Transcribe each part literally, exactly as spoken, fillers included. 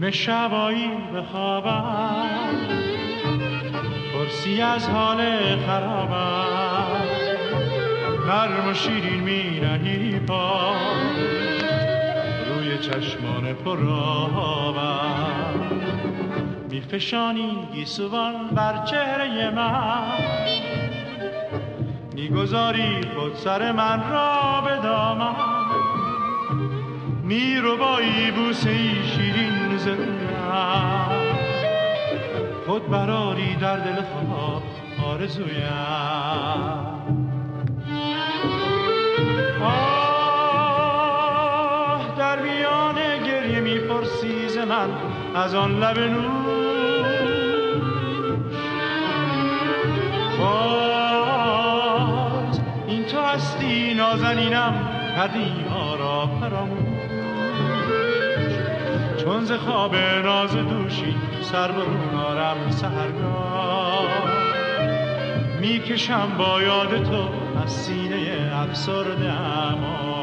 نیمه شبایی بخوابم، پرسی از حال خرابم، نرم و شیرین می نهی پا روی چشمان پرآبم، می فشانی گیسوان بر چهره من، می گذاری خود سر من را به دامن، می رو بایی بوسه ای شیرین ز رویم، خود براری در دل خواب آرزویم. آه در میان گریه می پرسی ز من از آن لب نوش، باز این تو هستی نازنینم کردی ها را فراموش، چون ز خواب ناز دوشی سر برون آرم سحرگاه، میکشم با یاد تو از سینه افسرده اما.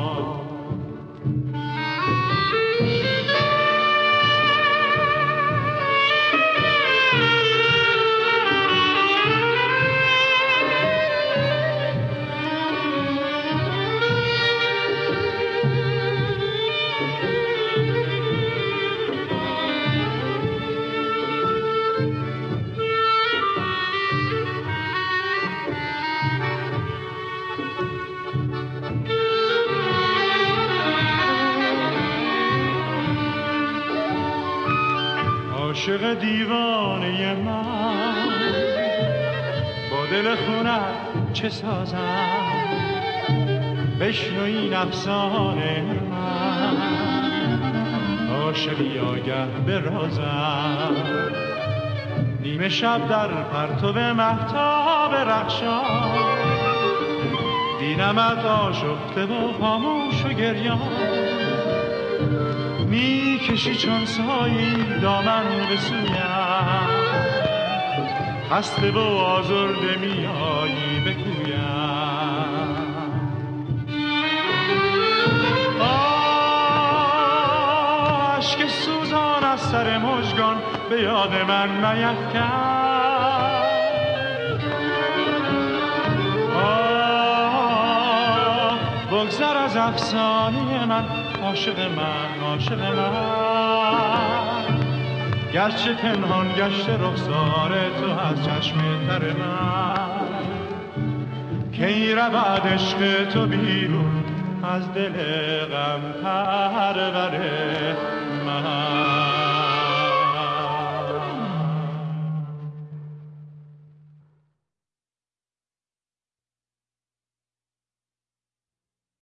عاشق دیوانه من با دل خونت چه سازم، بشنو این افسانه من، عاشقی آگه به رازم، نیمه شب در پرتو مهتاب رخشان، دیدمت آشفته و خاموش و گریان، می کشی چون سایی دامن به سویم، خسته و آزرده می آیی به کویم. آه اشک سوزان از سر مژگان به یاد من میفکن، آه بگذر از افسانه من، عاشق من عاشق من، گرچه پنهان گشته رخسار تو از چشم تر من، کی رود عشق تو بیرون از دل غم پرور من.